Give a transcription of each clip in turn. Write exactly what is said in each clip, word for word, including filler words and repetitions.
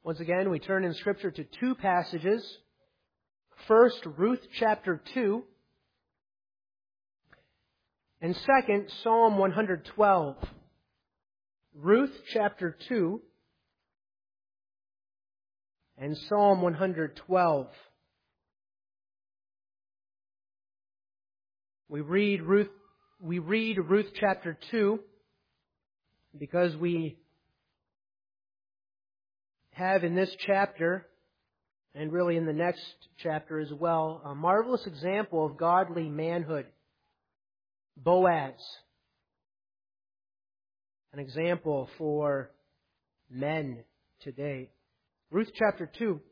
Once again, we turn in Scripture to two passages. First, Ruth chapter two. And second, Psalm one hundred twelve. Ruth chapter two and Psalm one hundred twelve. We read Ruth, we read Ruth chapter two because we have in this chapter, and really in the next chapter as well, a marvelous example of godly manhood. Boaz, an example for men today. Ruth chapter two.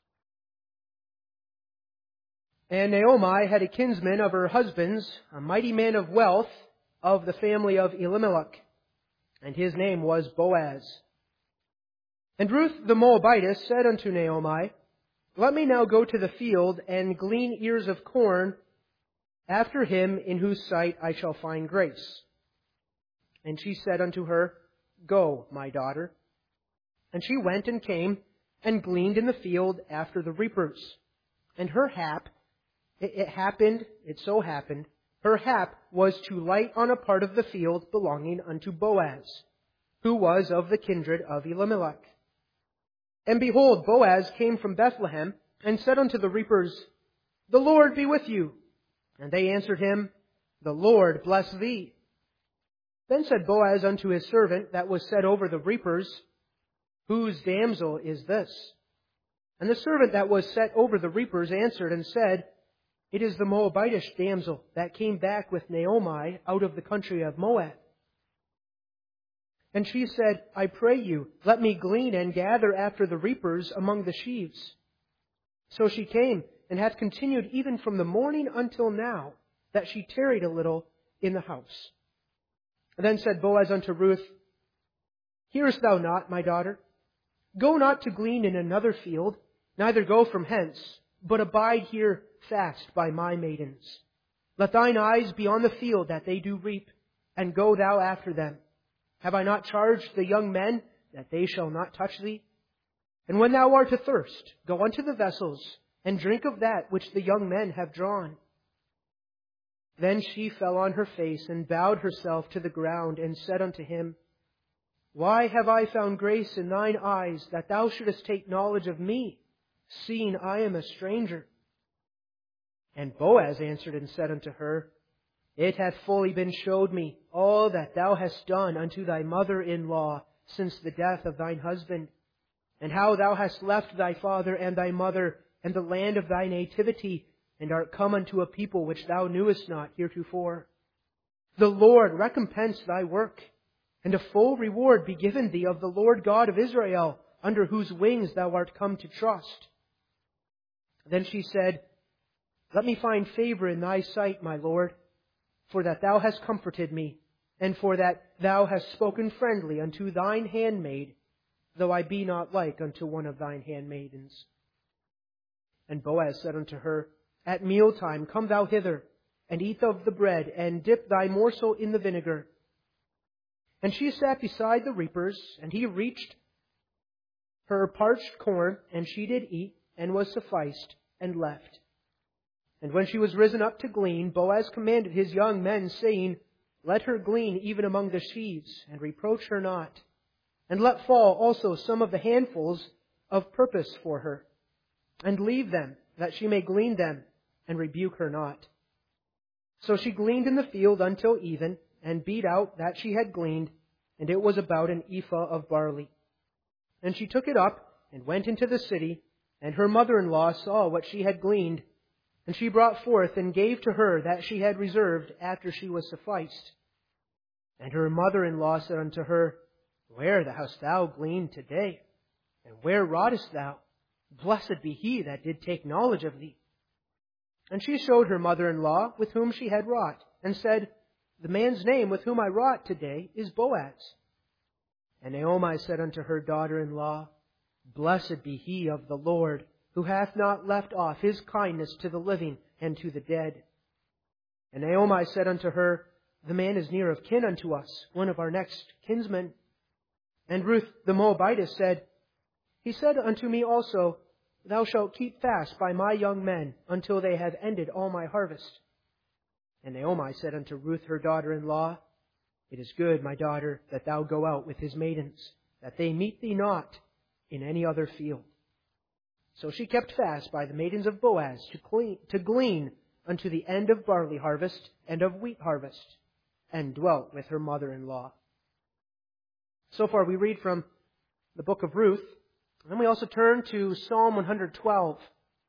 And Naomi had a kinsman of her husband's, a mighty man of wealth of the family of Elimelech, and his name was Boaz. And Ruth the Moabitess said unto Naomi, Let me now go to the field and glean ears of corn after him in whose sight I shall find grace. And she said unto her, Go, my daughter. And she went and came and gleaned in the field after the reapers. And her hap, it, it happened, it so happened, her hap was to light on a part of the field belonging unto Boaz, who was of the kindred of Elimelech. And behold, Boaz came from Bethlehem, and said unto the reapers, The Lord be with you. And they answered him, The Lord bless thee. Then said Boaz unto his servant that was set over the reapers, Whose damsel is this? And the servant that was set over the reapers answered and said, It is the Moabitish damsel that came back with Naomi out of the country of Moab. And she said, I pray you, let me glean and gather after the reapers among the sheaves. So she came, and hath continued even from the morning until now, that she tarried a little in the house. And then said Boaz unto Ruth, Hearest thou not, my daughter? Go not to glean in another field, neither go from hence, but abide here fast by my maidens. Let thine eyes be on the field that they do reap, and go thou after them. Have I not charged the young men that they shall not touch thee? And when thou art athirst, go unto the vessels, and drink of that which the young men have drawn. Then she fell on her face, and bowed herself to the ground, and said unto him, Why have I found grace in thine eyes, that thou shouldest take knowledge of me, seeing I am a stranger? And Boaz answered and said unto her, It hath fully been showed me all that thou hast done unto thy mother-in-law since the death of thine husband, and how thou hast left thy father and thy mother and the land of thy nativity, and art come unto a people which thou knewest not heretofore. The Lord recompense thy work, and a full reward be given thee of the Lord God of Israel, under whose wings thou art come to trust. Then she said, Let me find favor in thy sight, my Lord, for that thou hast comforted me, and for that thou hast spoken friendly unto thine handmaid, though I be not like unto one of thine handmaidens. And Boaz said unto her, At mealtime come thou hither, and eat of the bread, and dip thy morsel in the vinegar. And she sat beside the reapers, and he reached her parched corn, and she did eat, and was sufficed, and left. And when she was risen up to glean, Boaz commanded his young men, saying, Let her glean even among the sheaves, and reproach her not. And let fall also some of the handfuls of purpose for her, and leave them, that she may glean them, and rebuke her not. So she gleaned in the field until even, and beat out that she had gleaned, and it was about an ephah of barley. And she took it up, and went into the city, and her mother-in-law saw what she had gleaned, and she brought forth and gave to her that she had reserved after she was sufficed. And her mother-in-law said unto her, Where hast thou gleaned today? And where wroughtest thou? Blessed be he that did take knowledge of thee. And she showed her mother-in-law with whom she had wrought, and said, The man's name with whom I wrought today is Boaz. And Naomi said unto her daughter-in-law, Blessed be he of the Lord, who hath not left off his kindness to the living and to the dead. And Naomi said unto her, The man is near of kin unto us, one of our next kinsmen. And Ruth the Moabitess said, He said unto me also, Thou shalt keep fast by my young men until they have ended all my harvest. And Naomi said unto Ruth her daughter-in-law, It is good, my daughter, that thou go out with his maidens, that they meet thee not in any other field. So she kept fast by the maidens of Boaz to, clean, to glean unto the end of barley harvest and of wheat harvest, and dwelt with her mother-in-law. So far we read from the book of Ruth. And then we also turn to Psalm one twelve.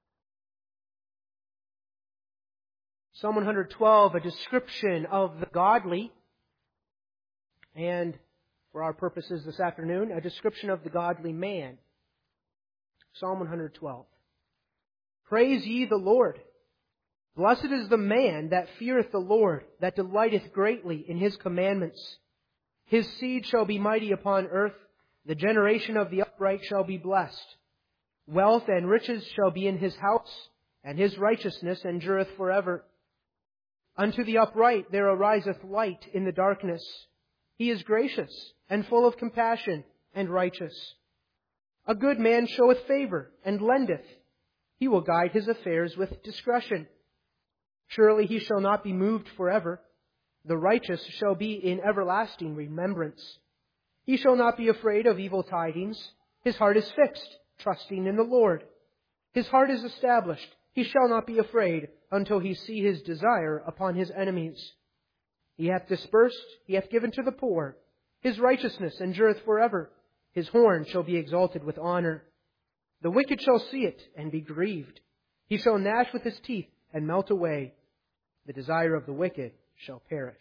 Psalm one twelve, a description of the godly, and for our purposes this afternoon, a description of the godly man. Psalm one twelve. Praise ye the Lord. Blessed is the man that feareth the Lord, that delighteth greatly in his commandments. His seed shall be mighty upon earth. The generation of the upright shall be blessed. Wealth and riches shall be in his house, and his righteousness endureth forever. Unto the upright there ariseth light in the darkness. He is gracious, and full of compassion, and righteous. A good man showeth favor, and lendeth. He will guide his affairs with discretion. Surely he shall not be moved forever. The righteous shall be in everlasting remembrance. He shall not be afraid of evil tidings. His heart is fixed, trusting in the Lord. His heart is established. He shall not be afraid until he see his desire upon his enemies. He hath dispersed, he hath given to the poor. His righteousness endureth forever. His horn shall be exalted with honor. The wicked shall see it and be grieved. He shall gnash with his teeth and melt away. The desire of the wicked shall perish.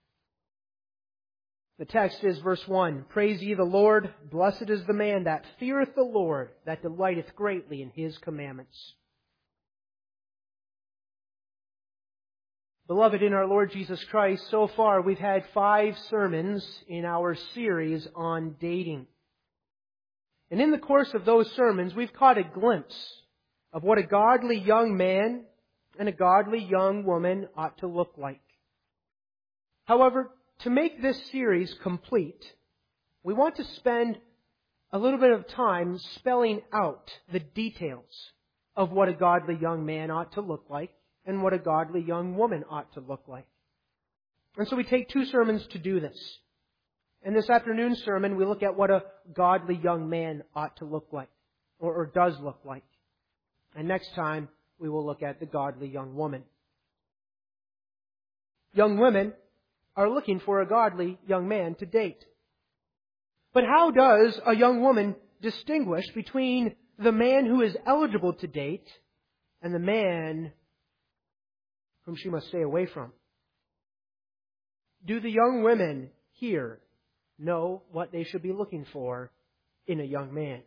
The text is verse one. Praise ye the Lord. Blessed is the man that feareth the Lord, that delighteth greatly in his commandments. Beloved in our Lord Jesus Christ, so far we've had five sermons in our series on dating. And in the course of those sermons, we've caught a glimpse of what a godly young man and a godly young woman ought to look like. However, to make this series complete, we want to spend a little bit of time spelling out the details of what a godly young man ought to look like and what a godly young woman ought to look like. And so we take two sermons to do this. In this afternoon's sermon, we look at what a godly young man ought to look like, or, or does look like. And next time, we will look at the godly young woman. Young women are looking for a godly young man to date. But how does a young woman distinguish between the man who is eligible to date and the man whom she must stay away from? Do the young women here know what they should be looking for in a young man?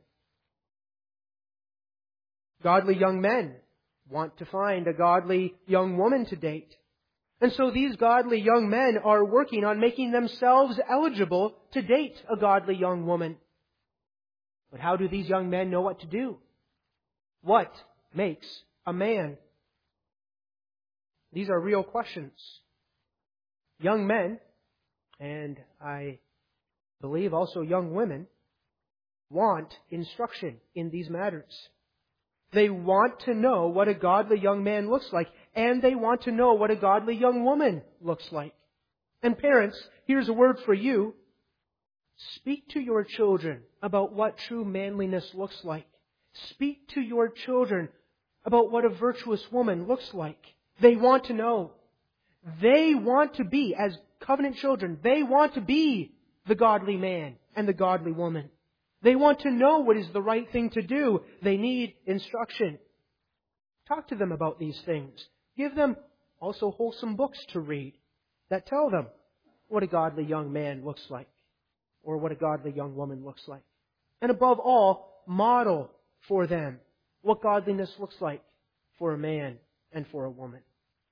Godly young men want to find a godly young woman to date. And so these godly young men are working on making themselves eligible to date a godly young woman. But how do these young men know what to do? What makes a man? These are real questions. Young men, and I believe also young women, want instruction in these matters. They want to know what a godly young man looks like, and they want to know what a godly young woman looks like. And parents, here's a word for you. Speak to your children about what true manliness looks like. Speak to your children about what a virtuous woman looks like. They want to know. They want to be, as covenant children, they want to be the godly man and the godly woman. They want to know what is the right thing to do. They need instruction. Talk to them about these things. Give them also wholesome books to read that tell them what a godly young man looks like or what a godly young woman looks like. And above all, model for them what godliness looks like for a man and for a woman.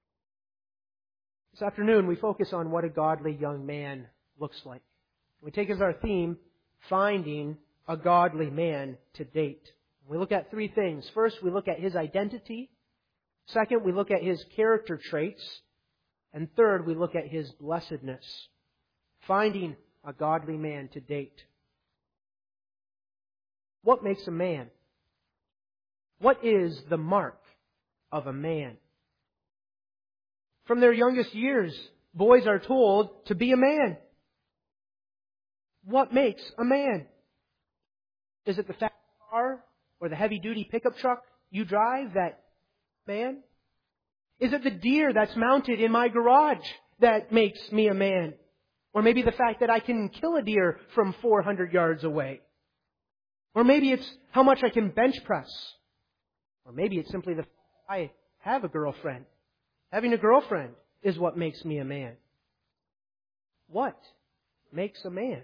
This afternoon, we focus on what a godly young man looks like. We take as our theme, finding a godly man to date. We look at three things. First, we look at his identity. Second, we look at his character traits. And third, we look at his blessedness. Finding a godly man to date. What makes a man? What is the mark of a man? From their youngest years, boys are told to be a man. What makes a man? Is it the fast car or the heavy-duty pickup truck you drive that man? Is it the deer that's mounted in my garage that makes me a man? Or maybe the fact that I can kill a deer from four hundred yards away? Or maybe it's how much I can bench press? Or maybe it's simply the fact that I have a girlfriend. Having a girlfriend is what makes me a man. What makes a man?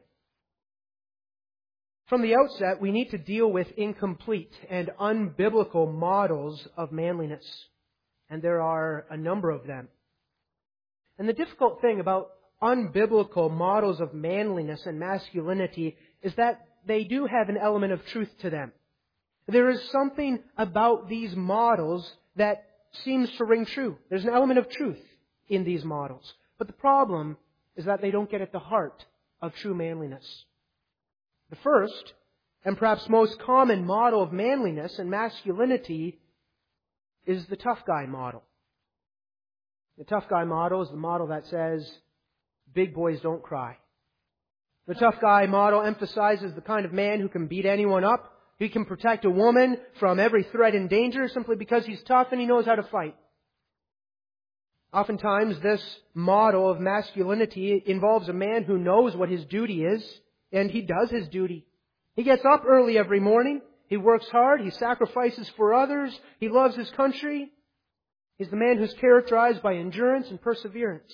From the outset, we need to deal with incomplete and unbiblical models of manliness. And there are a number of them. And the difficult thing about unbiblical models of manliness and masculinity is that they do have an element of truth to them. There is something about these models that seems to ring true. There's an element of truth in these models. But the problem is that they don't get at the heart of true manliness. The first, and perhaps most common model of manliness and masculinity is the tough guy model. The tough guy model is the model that says, big boys don't cry. The tough guy model emphasizes the kind of man who can beat anyone up. He can protect a woman from every threat and danger simply because he's tough and he knows how to fight. Oftentimes, this model of masculinity involves a man who knows what his duty is, and he does his duty. He gets up early every morning. He works hard. He sacrifices for others. He loves his country. He's the man who's characterized by endurance and perseverance.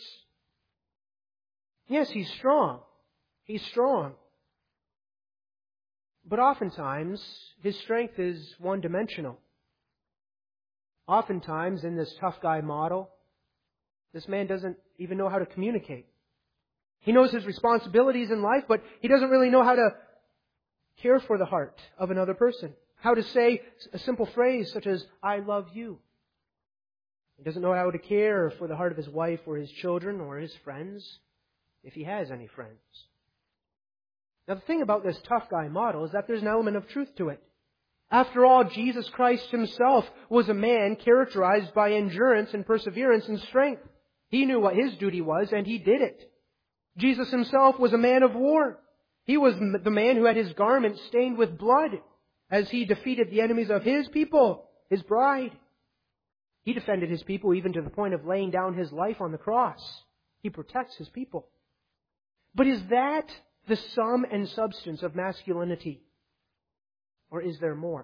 Yes, he's strong. He's strong. But oftentimes, his strength is one-dimensional. Oftentimes, in this tough guy model, this man doesn't even know how to communicate. He knows his responsibilities in life, but he doesn't really know how to care for the heart of another person. How to say a simple phrase such as, I love you. He doesn't know how to care for the heart of his wife or his children or his friends, if he has any friends. Now, the thing about this tough guy model is that there's an element of truth to it. After all, Jesus Christ Himself was a man characterized by endurance and perseverance and strength. He knew what His duty was, and He did it. Jesus Himself was a man of war. He was the man who had his garments stained with blood as He defeated the enemies of His people, His bride. He defended His people even to the point of laying down His life on the cross. He protects His people. But is that the sum and substance of masculinity? Or is there more?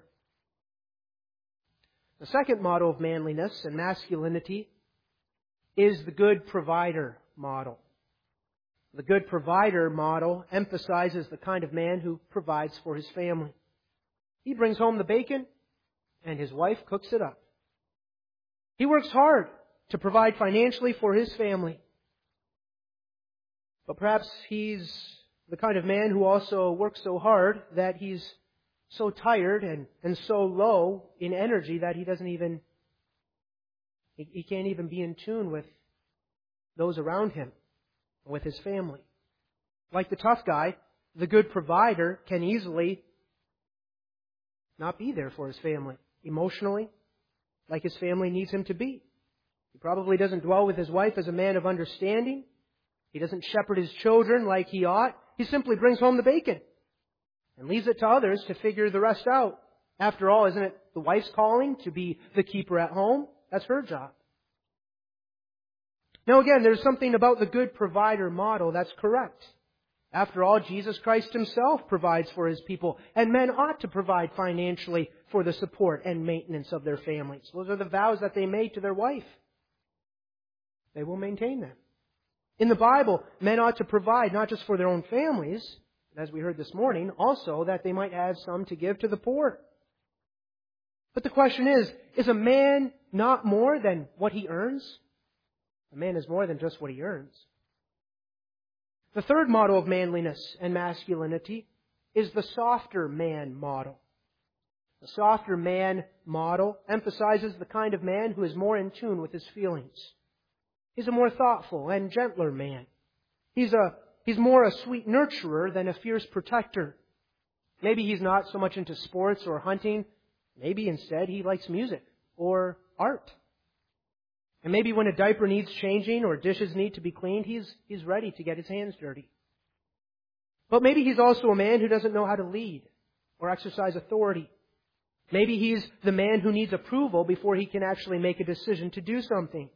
The second model of manliness and masculinity is the good provider model. The good provider model emphasizes the kind of man who provides for his family. He brings home the bacon, and his wife cooks it up. He works hard to provide financially for his family. But perhaps he's the kind of man who also works so hard that he's so tired and, and so low in energy that he doesn't even, he, he can't even be in tune with those around him, with his family. Like the tough guy, the good provider can easily not be there for his family emotionally, like his family needs him to be. He probably doesn't dwell with his wife as a man of understanding. He doesn't shepherd his children like he ought. He simply brings home the bacon and leaves it to others to figure the rest out. After all, isn't it the wife's calling to be the keeper at home? That's her job. Now again, there's something about the good provider model that's correct. After all, Jesus Christ Himself provides for His people, and men ought to provide financially for the support and maintenance of their families. Those are the vows that they made to their wife. They will maintain them. In the Bible, men ought to provide not just for their own families, as we heard this morning, also that they might have some to give to the poor. But the question is, is a man not more than what he earns? A man is more than just what he earns. The third model of manliness and masculinity is the softer man model. The softer man model emphasizes the kind of man who is more in tune with his feelings. He's a more thoughtful and gentler man. He's a He's more a sweet nurturer than a fierce protector. Maybe he's not so much into sports or hunting. Maybe instead he likes music or art. And maybe when a diaper needs changing or dishes need to be cleaned, he's, he's ready to get his hands dirty. But maybe he's also a man who doesn't know how to lead or exercise authority. Maybe he's the man who needs approval before he can actually make a decision to do something.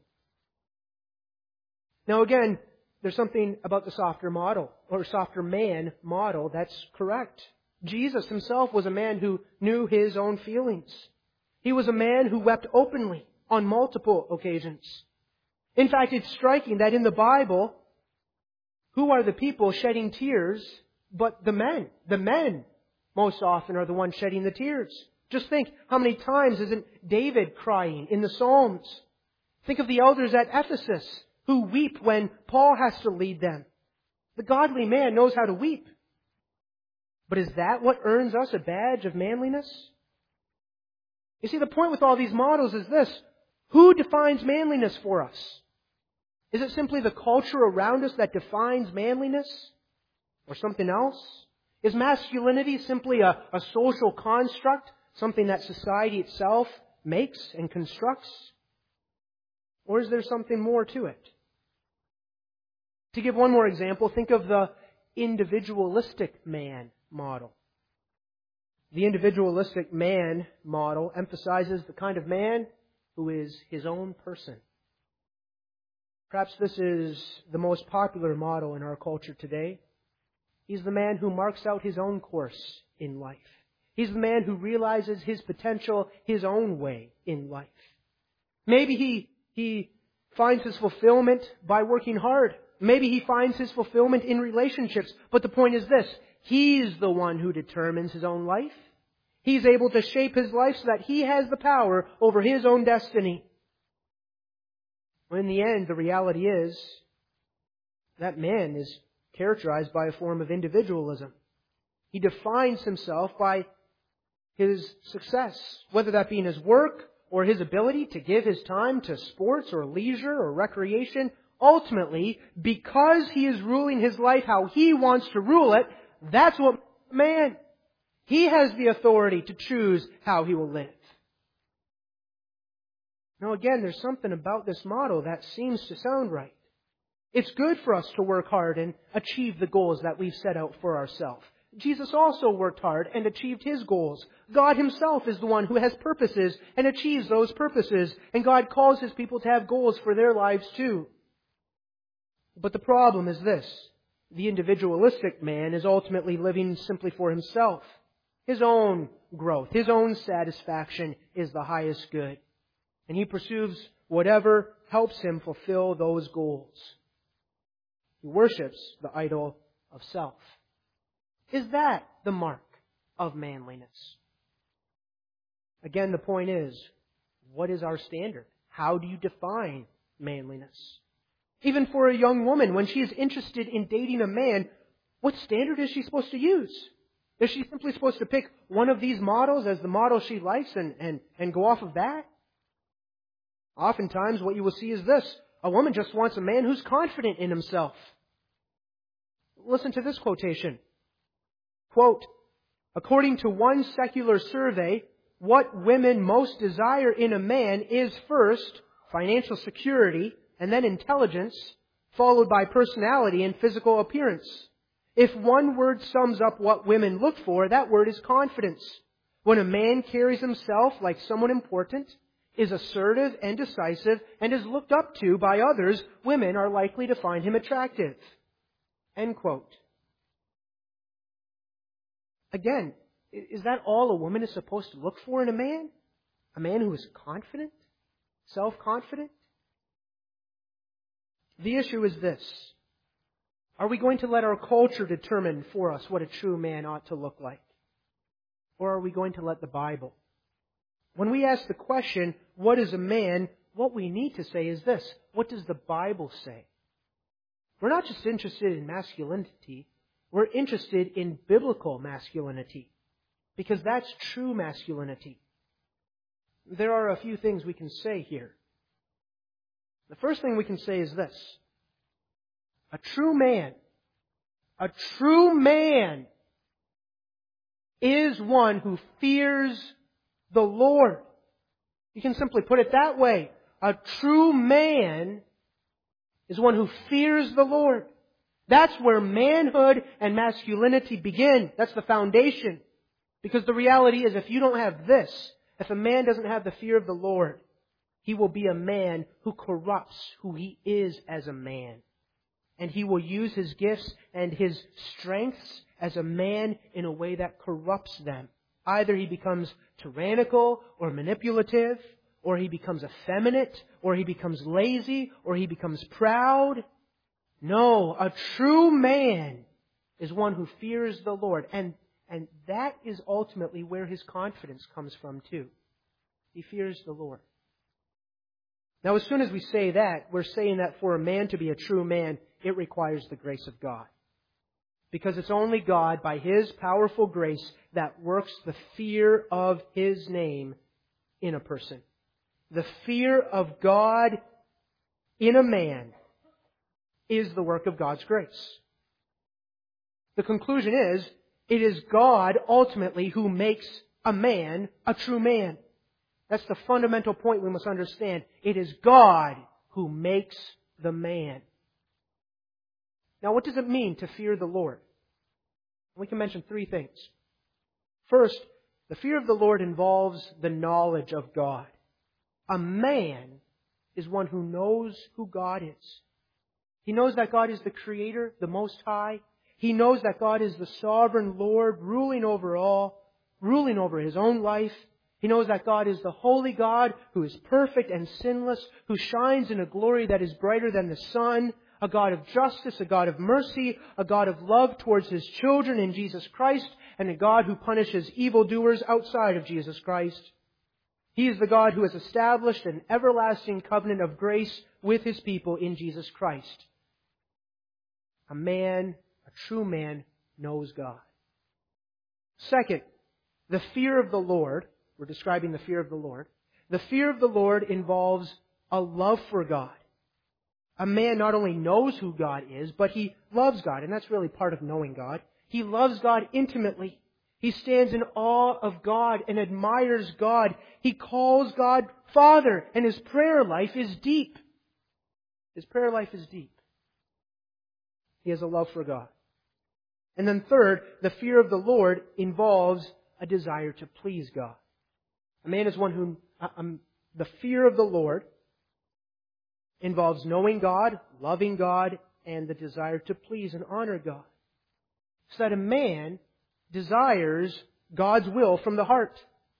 Now again, there's something about the softer model, or softer man model, that's correct. Jesus himself was a man who knew his own feelings. He was a man who wept openly on multiple occasions. In fact, it's striking that in the Bible, who are the people shedding tears but the men? The men most often are the ones shedding the tears. Just think, how many times isn't David crying in the Psalms? Think of the elders at Ephesus who weep when Paul has to lead them. The godly man knows how to weep. But is that what earns us a badge of manliness? You see, the point with all these models is this. Who defines manliness for us? Is it simply the culture around us that defines manliness? Or something else? Is masculinity simply a, a social construct, something that society itself makes and constructs? Or is there something more to it? To give one more example, think of the individualistic man model. The individualistic man model emphasizes the kind of man who is his own person. Perhaps this is the most popular model in our culture today. He's the man who marks out his own course in life. He's the man who realizes his potential his own way in life. Maybe he, he finds his fulfillment by working hard. Maybe he finds his fulfillment in relationships. But the point is this. He's the one who determines his own life. He's able to shape his life so that he has the power over his own destiny. When in the end, the reality is that man is characterized by a form of individualism. He defines himself by his success, whether that be in his work or his ability to give his time to sports or leisure or recreation. Ultimately, because he is ruling his life how he wants to rule it, that's what man. He has the authority to choose how he will live. Now again, there's something about this model that seems to sound right. It's good for us to work hard and achieve the goals that we've set out for ourselves. Jesus also worked hard and achieved His goals. God Himself is the one who has purposes and achieves those purposes. And God calls His people to have goals for their lives too. But the problem is this. The individualistic man is ultimately living simply for himself. His own growth, his own satisfaction is the highest good. And he pursues whatever helps him fulfill those goals. He worships the idol of self. Is that the mark of manliness? Again, the point is, what is our standard? How do you define manliness? Even for a young woman, when she is interested in dating a man, what standard is she supposed to use? Is she simply supposed to pick one of these models as the model she likes and, and, and go off of that? Oftentimes what you will see is this. A woman just wants a man who's confident in himself. Listen to this quotation. Quote, according to one secular survey, what women most desire in a man is first financial security and then intelligence, followed by personality and physical appearance. If one word sums up what women look for, that word is confidence. When a man carries himself like someone important, is assertive and decisive, and is looked up to by others, women are likely to find him attractive. End quote. Again, is that all a woman is supposed to look for in a man? A man who is confident? Self-confident? The issue is this. Are we going to let our culture determine for us what a true man ought to look like? Or are we going to let the Bible? When we ask the question, what is a man? What we need to say is this. What does the Bible say? We're not just interested in masculinity. We're interested in biblical masculinity. Because that's true masculinity. There are a few things we can say here. The first thing we can say is this. A true man, a true man is one who fears the Lord. You can simply put it that way. A true man is one who fears the Lord. That's where manhood and masculinity begin. That's the foundation. Because the reality is, if you don't have this, if a man doesn't have the fear of the Lord, he will be a man who corrupts who he is as a man. And he will use his gifts and his strengths as a man in a way that corrupts them. Either he becomes tyrannical or manipulative, or he becomes effeminate, or he becomes lazy, or he becomes proud. No, a true man is one who fears the Lord. And, and that is ultimately where his confidence comes from too. He fears the Lord. Now, as soon as we say that, we're saying that for a man to be a true man, it requires the grace of God. Because it's only God, by His powerful grace, that works the fear of His name in a person. The fear of God in a man is the work of God's grace. The conclusion is, it is God ultimately who makes a man a true man. That's the fundamental point we must understand. It is God who makes the man. Now, what does it mean to fear the Lord? We can mention three things. First, the fear of the Lord involves the knowledge of God. A man is one who knows who God is. He knows that God is the Creator, the Most High. He knows that God is the sovereign Lord, ruling over all, ruling over his own life. He knows that God is the holy God who is perfect and sinless, who shines in a glory that is brighter than the sun, a God of justice, a God of mercy, a God of love towards His children in Jesus Christ, and a God who punishes evildoers outside of Jesus Christ. He is the God who has established an everlasting covenant of grace with His people in Jesus Christ. A man, a true man, knows God. Second, the fear of the Lord, we're describing the fear of the Lord, the fear of the Lord involves a love for God. A man not only knows who God is, but he loves God, and that's really part of knowing God. He loves God intimately. He stands in awe of God and admires God. He calls God Father, and his prayer life is deep. His prayer life is deep. He has a love for God. And then third, the fear of the Lord involves a desire to please God. A man is one who, um, the fear of the Lord involves knowing God, loving God, and the desire to please and honor God. So that a man desires God's will from the heart.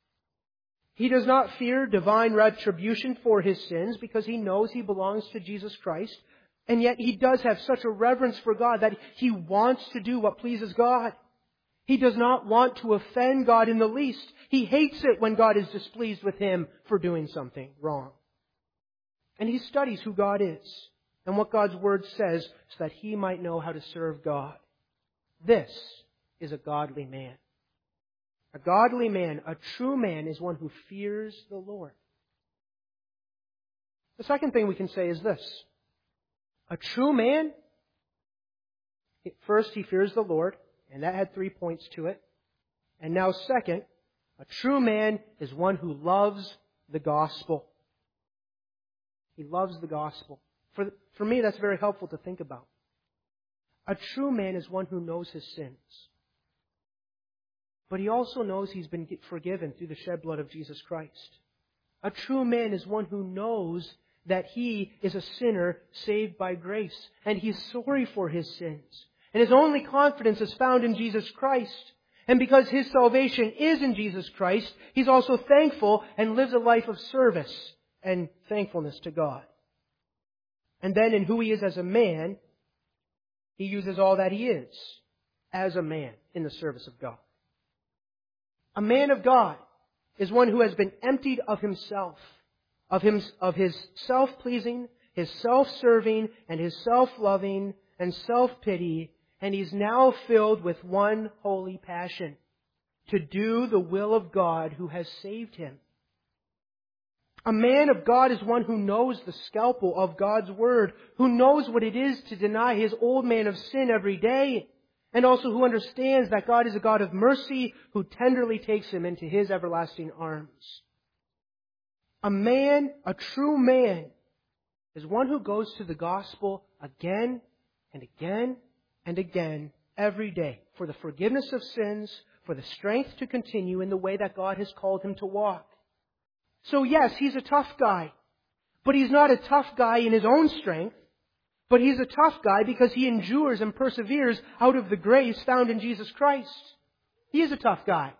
He does not fear divine retribution for his sins because he knows he belongs to Jesus Christ. And yet he does have such a reverence for God that he wants to do what pleases God. He does not want to offend God in the least. He hates it when God is displeased with him for doing something wrong. And he studies who God is and what God's Word says so that he might know how to serve God. This is a godly man. A godly man, a true man, is one who fears the Lord. The second thing we can say is this. A true man, first he fears the Lord, and that had three points to it. And now second, a true man is one who loves the gospel. He loves the gospel. For, for me, that's very helpful to think about. A true man is one who knows his sins. But he also knows he's been forgiven through the shed blood of Jesus Christ. A true man is one who knows that he is a sinner saved by grace. And he's sorry for his sins. And his only confidence is found in Jesus Christ. And because his salvation is in Jesus Christ, he's also thankful and lives a life of service and thankfulness to God. And then in who he is as a man, he uses all that he is as a man in the service of God. A man of God is one who has been emptied of himself, of him, of his self-pleasing, his self-serving, and his self-loving and self-pity, and he's now filled with one holy passion, to do the will of God who has saved him. A man of God is one who knows the scalpel of God's Word, who knows what it is to deny his old man of sin every day, and also who understands that God is a God of mercy who tenderly takes him into His everlasting arms. A man, a true man, is one who goes to the gospel again and again and again every day for the forgiveness of sins, for the strength to continue in the way that God has called him to walk. So yes, he's a tough guy, but he's not a tough guy in his own strength, but he's a tough guy because he endures and perseveres out of the grace found in Jesus Christ. He is a tough guy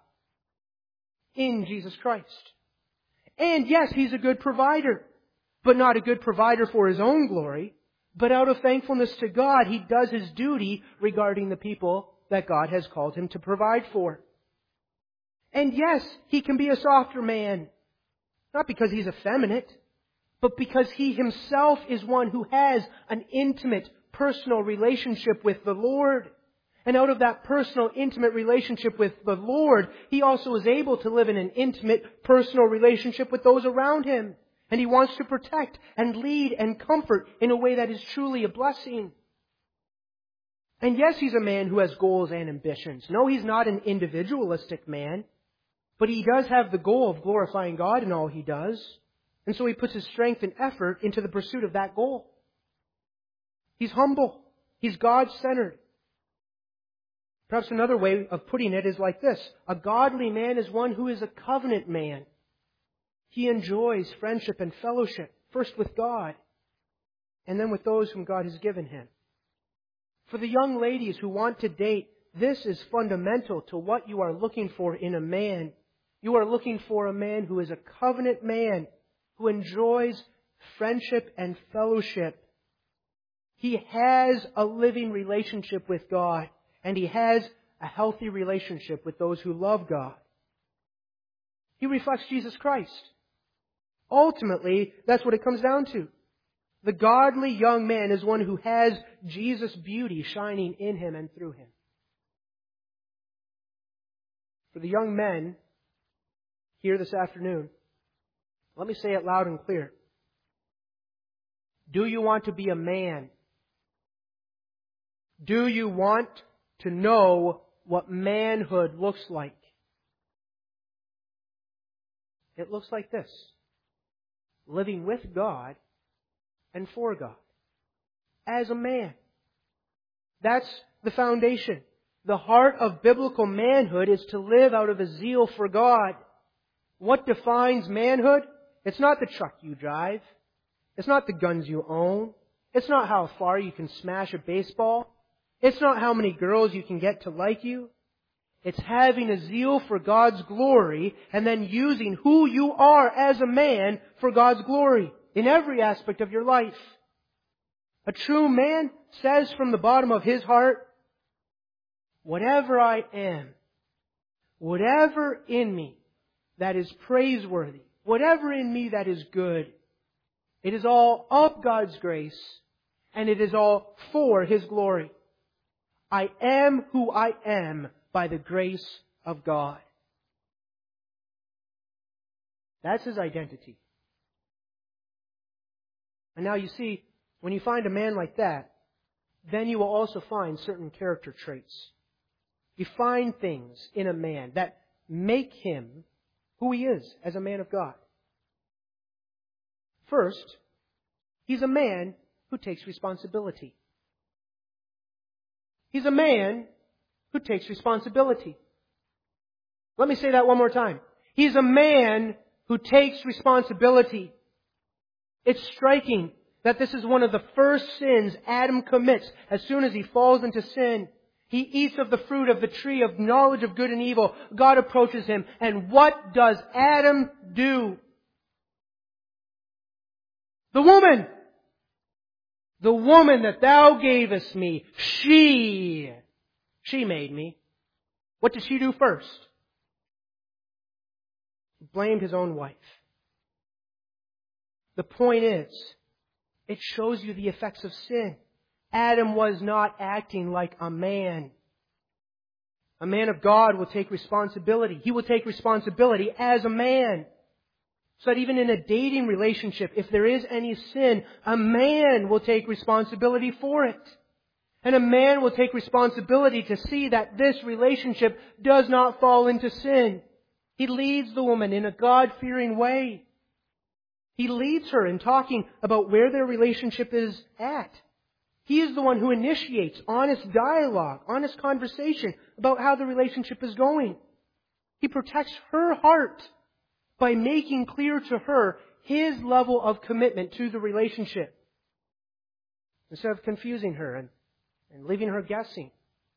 in Jesus Christ. And yes, he's a good provider, but not a good provider for his own glory, but out of thankfulness to God, he does his duty regarding the people that God has called him to provide for. And yes, he can be a softer man, not because he's effeminate, but because he himself is one who has an intimate, personal relationship with the Lord. And out of that personal, intimate relationship with the Lord, he also is able to live in an intimate, personal relationship with those around him. And he wants to protect and lead and comfort in a way that is truly a blessing. And yes, he's a man who has goals and ambitions. No, he's not an individualistic man. But he does have the goal of glorifying God in all he does. And so he puts his strength and effort into the pursuit of that goal. He's humble. He's God-centered. Perhaps another way of putting it is like this. A godly man is one who is a covenant man. He enjoys friendship and fellowship, first with God, and then with those whom God has given him. For the young ladies who want to date, this is fundamental to what you are looking for in a man. You are looking for a man who is a covenant man, who enjoys friendship and fellowship. He has a living relationship with God, and he has a healthy relationship with those who love God. He reflects Jesus Christ. Ultimately, that's what it comes down to. The godly young man is one who has Jesus' beauty shining in him and through him. For the young men here this afternoon, let me say it loud and clear. Do you want to be a man? Do you want to know what manhood looks like? It looks like this. Living with God and for God. As a man. That's the foundation. The heart of biblical manhood is to live out of a zeal for God. What defines manhood? It's not the truck you drive. It's not the guns you own. It's not how far you can smash a baseball. It's not how many girls you can get to like you. It's having a zeal for God's glory and then using who you are as a man for God's glory in every aspect of your life. A true man says from the bottom of his heart, whatever I am, whatever in me that is praiseworthy, whatever in me that is good, it is all of God's grace and it is all for His glory. I am who I am by the grace of God. That's his identity. And now you see, when you find a man like that, then you will also find certain character traits. You find things in a man that make him who he is as a man of God. First, he's a man who takes responsibility. He's a man who takes responsibility. Let me say that one more time. He's a man who takes responsibility. It's striking that this is one of the first sins Adam commits as soon as he falls into sin. He eats of the fruit of the tree of knowledge of good and evil. God approaches him. And what does Adam do? The woman. The woman that thou gavest me, she, she made me. What did she do first? He blamed his own wife. The point is, it shows you the effects of sin. Adam was not acting like a man. A man of God will take responsibility. He will take responsibility as a man. So that even in a dating relationship, if there is any sin, a man will take responsibility for it. And a man will take responsibility to see that this relationship does not fall into sin. He leads the woman in a God-fearing way. He leads her in talking about where their relationship is at. He is the one who initiates honest dialogue, honest conversation about how the relationship is going. He protects her heart by making clear to her his level of commitment to the relationship, instead of confusing her and, and leaving her guessing.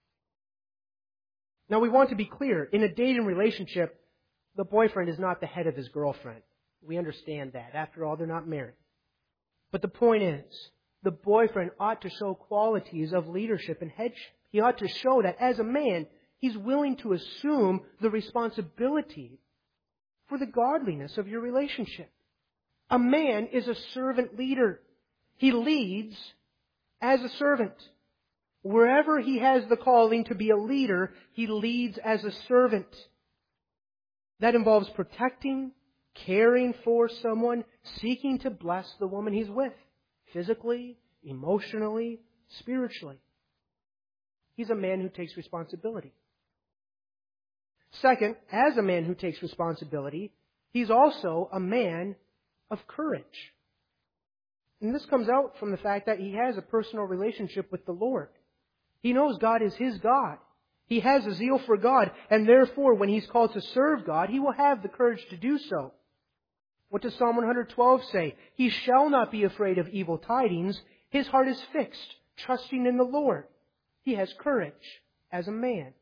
Now, we want to be clear. In a dating relationship, the boyfriend is not the head of his girlfriend. We understand that. After all, they're not married. But the point is, the boyfriend ought to show qualities of leadership and headship. He ought to show that as a man, he's willing to assume the responsibility for the godliness of your relationship. A man is a servant leader. He leads as a servant. Wherever he has the calling to be a leader, he leads as a servant. That involves protecting, caring for someone, seeking to bless the woman he's with, physically, emotionally, spiritually. He's a man who takes responsibility. Second, as a man who takes responsibility, he's also a man of courage. And this comes out from the fact that he has a personal relationship with the Lord. He knows God is his God. He has a zeal for God, and therefore, when he's called to serve God, he will have the courage to do so. What does Psalm one twelve say? He shall not be afraid of evil tidings. His heart is fixed, trusting in the Lord. He has courage as a man.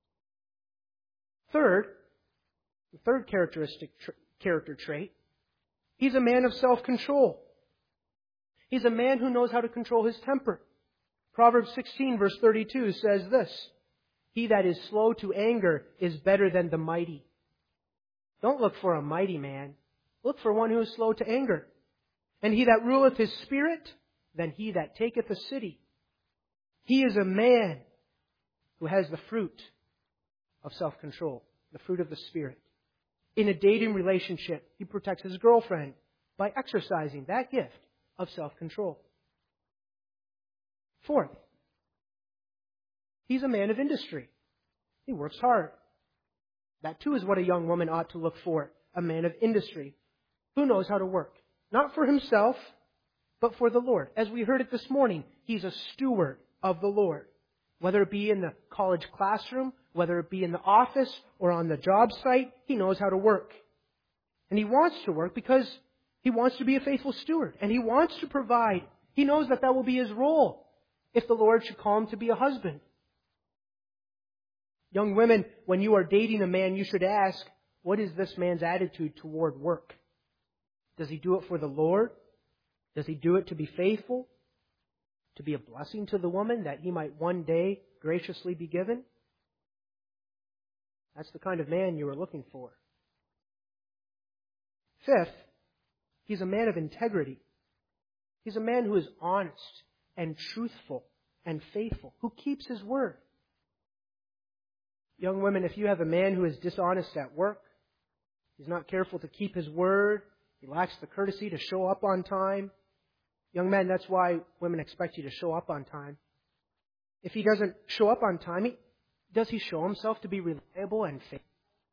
Third, the third characteristic tr- character trait, he's a man of self-control. He's a man who knows how to control his temper. Proverbs sixteen verse thirty-two says this, "He that is slow to anger is better than the mighty." Don't look for a mighty man. Look for one who is slow to anger. "And he that ruleth his spirit, than he that taketh a city." He is a man who has the fruit of self-control, the fruit of the Spirit. In a dating relationship, he protects his girlfriend by exercising that gift of self-control. Fourth, he's a man of industry. He works hard. That too is what a young woman ought to look for, a man of industry who knows how to work. Not for himself, but for the Lord. As we heard it this morning, he's a steward of the Lord. Whether it be in the college classroom, whether it be in the office or on the job site, he knows how to work. And he wants to work because he wants to be a faithful steward. And he wants to provide. He knows that that will be his role if the Lord should call him to be a husband. Young women, when you are dating a man, you should ask, what is this man's attitude toward work? Does he do it for the Lord? Does he do it to be faithful? To be a blessing to the woman that he might one day graciously be given? That's the kind of man you are looking for. Fifth, he's a man of integrity. He's a man who is honest and truthful and faithful, who keeps his word. Young women, if you have a man who is dishonest at work, he's not careful to keep his word, he lacks the courtesy to show up on time. Young men, that's why women expect you to show up on time. If he doesn't show up on time, he, does he show himself to be reliable and faithful?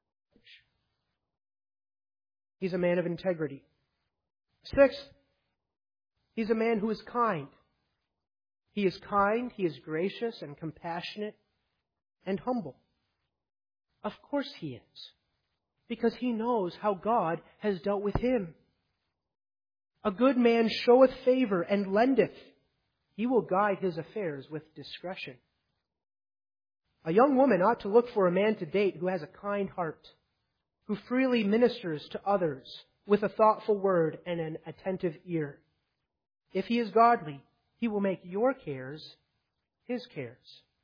He's a man of integrity. Sixth, he's a man who is kind. He is kind, he is gracious and compassionate and humble. Of course he is, because he knows how God has dealt with him. A good man showeth favor and lendeth. He will guide his affairs with discretion. A young woman ought to look for a man to date who has a kind heart, who freely ministers to others with a thoughtful word and an attentive ear. If he is godly, he will make your cares his cares.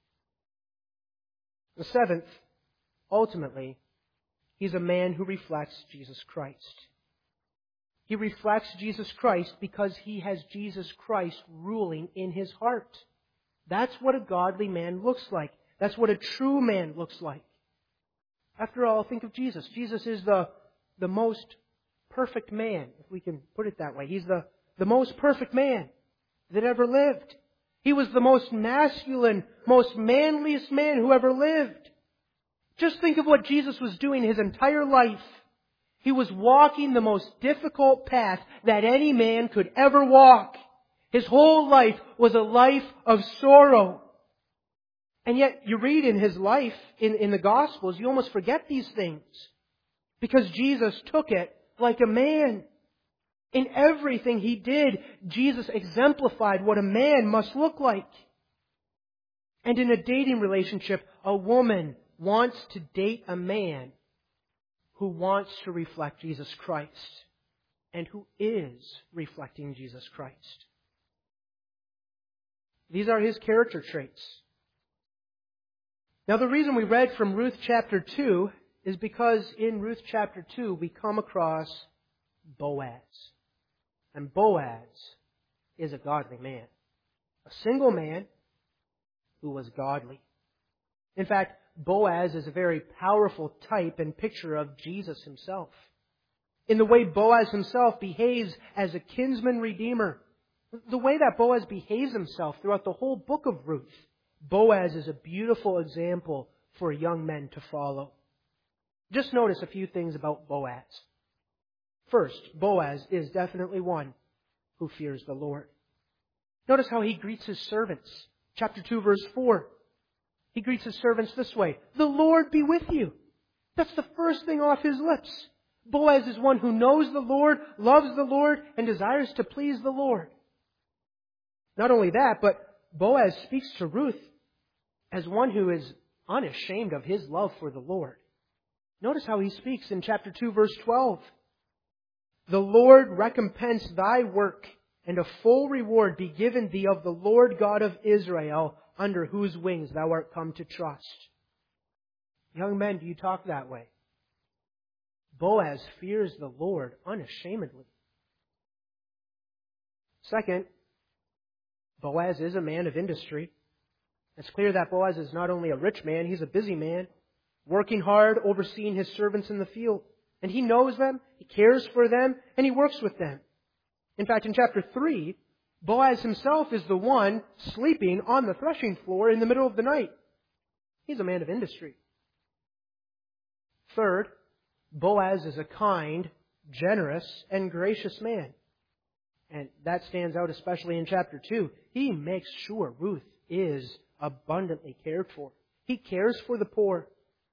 The seventh, ultimately, he's a man who reflects Jesus Christ. He reflects Jesus Christ because he has Jesus Christ ruling in his heart. That's what a godly man looks like. That's what a true man looks like. After all, think of Jesus. Jesus is the, the most perfect man, if we can put it that way. He's the, the most perfect man that ever lived. He was the most masculine, most manliest man who ever lived. Just think of what Jesus was doing his entire life. He was walking the most difficult path that any man could ever walk. His whole life was a life of sorrow. And yet you read in his life, in, in the Gospels, you almost forget these things. Because Jesus took it like a man. In everything he did, Jesus exemplified what a man must look like. And in a dating relationship, a woman wants to date a man who wants to reflect Jesus Christ and who is reflecting Jesus Christ. These are his character traits. Now, the reason we read from Ruth chapter two is because in Ruth chapter two we come across Boaz. And Boaz is a godly man. A single man who was godly. In fact, Boaz is a very powerful type and picture of Jesus himself. In the way Boaz himself behaves as a kinsman redeemer. The way that Boaz behaves himself throughout the whole book of Ruth. Boaz is a beautiful example for young men to follow. Just notice a few things about Boaz. First, Boaz is definitely one who fears the Lord. Notice how he greets his servants. Chapter two, verse four. He greets his servants this way. The Lord be with you. That's the first thing off his lips. Boaz is one who knows the Lord, loves the Lord, and desires to please the Lord. Not only that, but Boaz speaks to Ruth as one who is unashamed of his love for the Lord. Notice how he speaks in chapter two, verse twelve. The Lord recompense thy work, and a full reward be given thee of the Lord God of Israel, under whose wings thou art come to trust. Young men, do you talk that way? Boaz fears the Lord unashamedly. Second, Boaz is a man of industry. It's clear that Boaz is not only a rich man, he's a busy man, working hard, overseeing his servants in the field. And he knows them, he cares for them, and he works with them. In fact, in chapter three, Boaz himself is the one sleeping on the threshing floor in the middle of the night. He's a man of industry. Third, Boaz is a kind, generous, and gracious man. And that stands out especially in chapter two. He makes sure Ruth is abundantly cared for. He cares for the poor.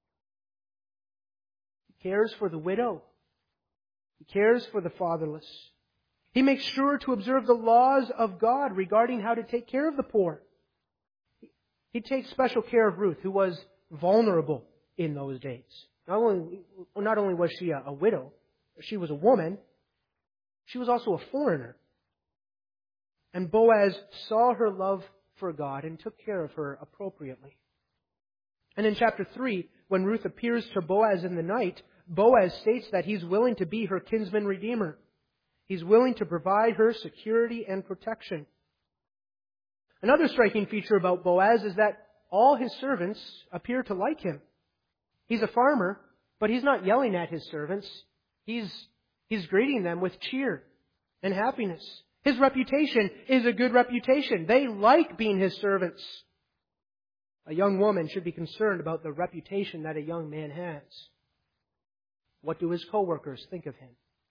He cares for the widow. He cares for the fatherless. He makes sure to observe the laws of God regarding how to take care of the poor. He takes special care of Ruth, who was vulnerable in those days. Not only, not only was she a, a widow, she was a woman, she was also a foreigner. And Boaz saw her love for God and took care of her appropriately. And in chapter three, when Ruth appears to Boaz in the night, Boaz states that he's willing to be her kinsman redeemer. He's willing to provide her security and protection. Another striking feature about Boaz is that all his servants appear to like him. He's a farmer, but he's not yelling at his servants. He's, he's greeting them with cheer and happiness. His reputation is a good reputation. They like being his servants. A young woman should be concerned about the reputation that a young man has. What do his co-workers think of him?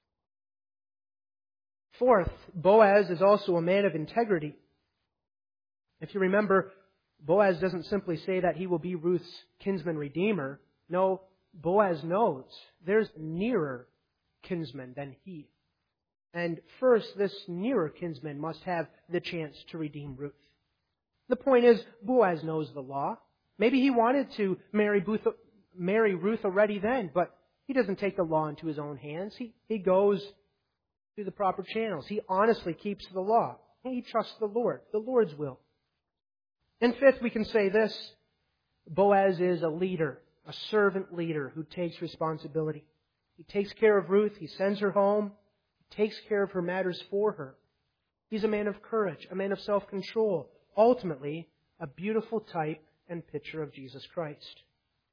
Fourth, Boaz is also a man of integrity. If you remember, Boaz doesn't simply say that he will be Ruth's kinsman redeemer. No, Boaz knows there's nearer kinsman than he. And first, this nearer kinsman must have the chance to redeem Ruth. The point is, Boaz knows the law. Maybe he wanted to marry, Booth, marry Ruth already then, but he doesn't take the law into his own hands. He, he goes through the proper channels. He honestly keeps the law. He trusts the Lord, the Lord's will. And fifth, we can say this. Boaz is a leader, a servant leader who takes responsibility. He takes care of Ruth. He sends her home. He takes care of her matters for her. He's a man of courage, a man of self-control. Ultimately, a beautiful type and picture of Jesus Christ.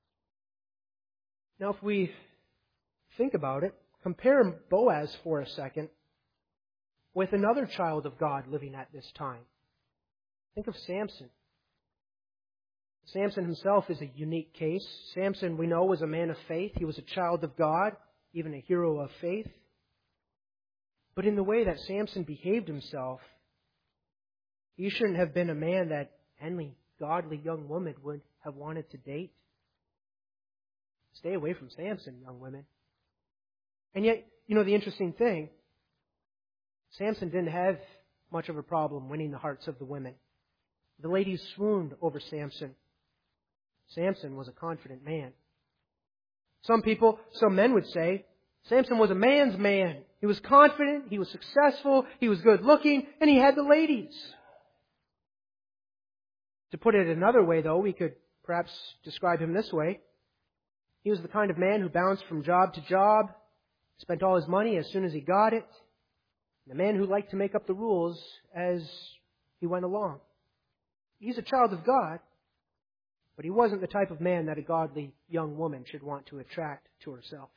Now, if we think about it, compare Boaz for a second with another child of God living at this time. Think of Samson. Samson himself is a unique case. Samson, we know, was a man of faith. He was a child of God, even a hero of faith. But in the way that Samson behaved himself, he shouldn't have been a man that any godly young woman would have wanted to date. Stay away from Samson, young women. And yet, you know, the interesting thing, Samson didn't have much of a problem winning the hearts of the women. The ladies swooned over Samson. Samson was a confident man. Some people, some men would say, Samson was a man's man. He was confident, he was successful, he was good looking, and he had the ladies. To put it another way, though, we could perhaps describe him this way. He was the kind of man who bounced from job to job, spent all his money as soon as he got it, and a man who liked to make up the rules as he went along. He's a child of God, but he wasn't the type of man that a godly young woman should want to attract to herself.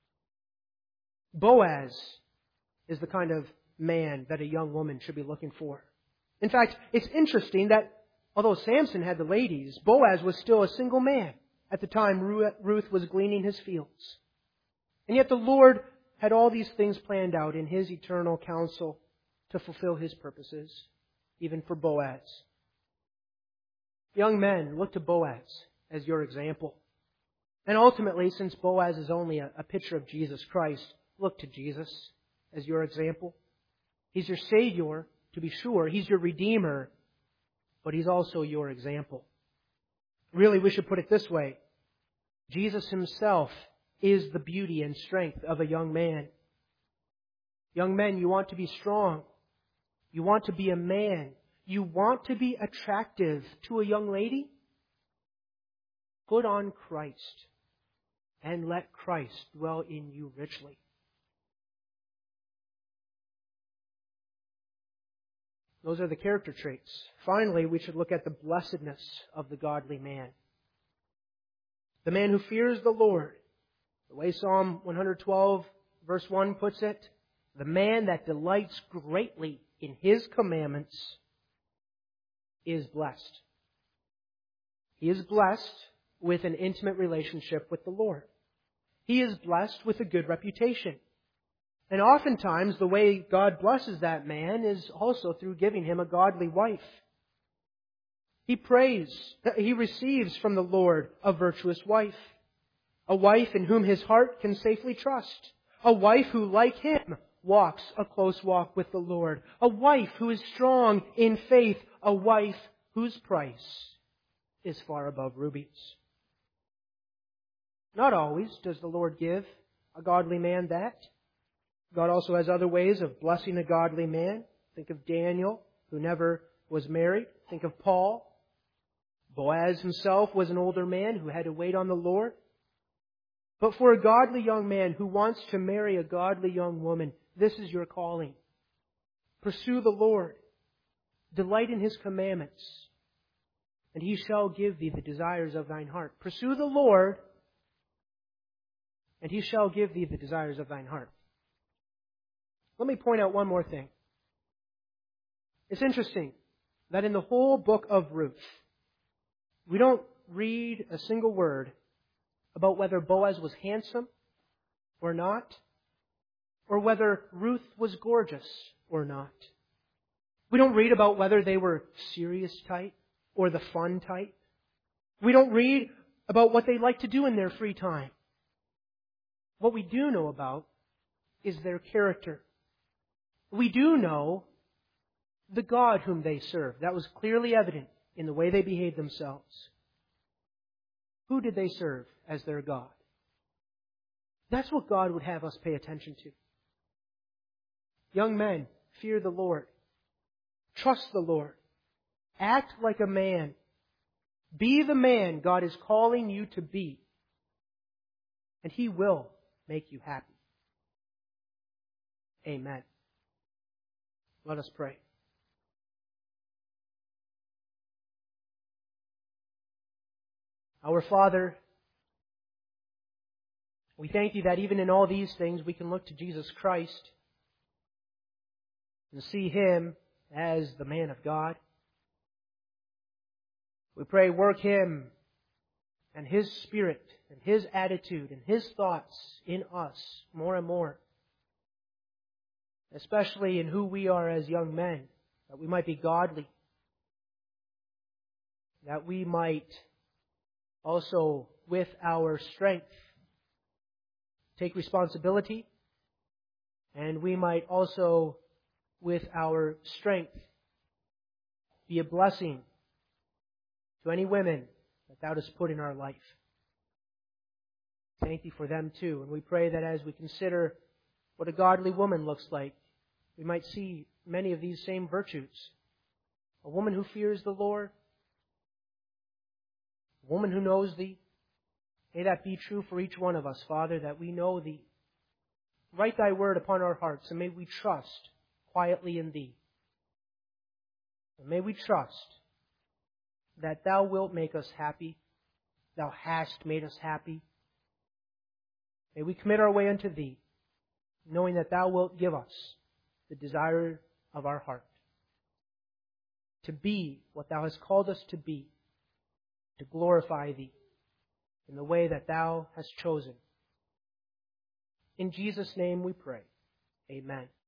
Boaz is the kind of man that a young woman should be looking for. In fact, it's interesting that although Samson had the ladies, Boaz was still a single man at the time Ruth was gleaning his fields. And yet the Lord had all these things planned out in His eternal counsel to fulfill His purposes, even for Boaz. Young men, look to Boaz as your example. And ultimately, since Boaz is only a, a picture of Jesus Christ, look to Jesus as your example. He's your Savior, to be sure. He's your Redeemer, but He's also your example. Really, we should put it this way. Jesus Himself is the beauty and strength of a young man. Young men, you want to be strong. You want to be a man. You want to be attractive to a young lady? Put on Christ and let Christ dwell in you richly. Those are the character traits. Finally, we should look at the blessedness of the godly man. The man who fears the Lord. The way Psalm one twelve verse one puts it, the man that delights greatly in His commandments is blessed. He is blessed with an intimate relationship with the Lord. He is blessed with a good reputation. And oftentimes, the way God blesses that man is also through giving him a godly wife. He prays, he receives from the Lord a virtuous wife. A wife in whom his heart can safely trust. A wife who, like him, walks a close walk with the Lord. A wife who is strong in faith. A wife whose price is far above rubies. Not always does the Lord give a godly man that. God also has other ways of blessing a godly man. Think of Daniel, who never was married. Think of Paul. Boaz himself was an older man who had to wait on the Lord. But for a godly young man who wants to marry a godly young woman, this is your calling. Pursue the Lord. Delight in His commandments, and He shall give thee the desires of thine heart. Pursue the Lord, and He shall give thee the desires of thine heart. Let me point out one more thing. It's interesting that in the whole book of Ruth, we don't read a single word about whether Boaz was handsome or not, or whether Ruth was gorgeous or not. We don't read about whether they were serious type or the fun type. We don't read about what they like to do in their free time. What we do know about is their character. We do know the God whom they serve. That was clearly evident in the way they behaved themselves. Who did they serve as their God? That's what God would have us pay attention to. Young men, fear the Lord. Trust the Lord. Act like a man. Be the man God is calling you to be. And He will make you happy. Amen. Let us pray. Our Father, we thank Thee that even in all these things we can look to Jesus Christ and see Him as the man of God. We pray, work Him and His Spirit and His attitude and His thoughts in us more and more, especially in who we are as young men, that we might be godly, that we might also, with our strength, take responsibility, and we might also, with our strength, be a blessing to any women that Thou dost put in our life. Thank Thee for them too. And we pray that as we consider what a godly woman looks like, we might see many of these same virtues. A woman who fears the Lord, a woman who knows Thee. May that be true for each one of us, Father, that we know Thee. Write Thy word upon our hearts, and may we trust quietly in Thee. And may we trust that Thou wilt make us happy. Thou hast made us happy. May we commit our way unto Thee, knowing that Thou wilt give us the desire of our heart to be what Thou hast called us to be, to glorify Thee in the way that Thou hast chosen. In Jesus' name we pray. Amen.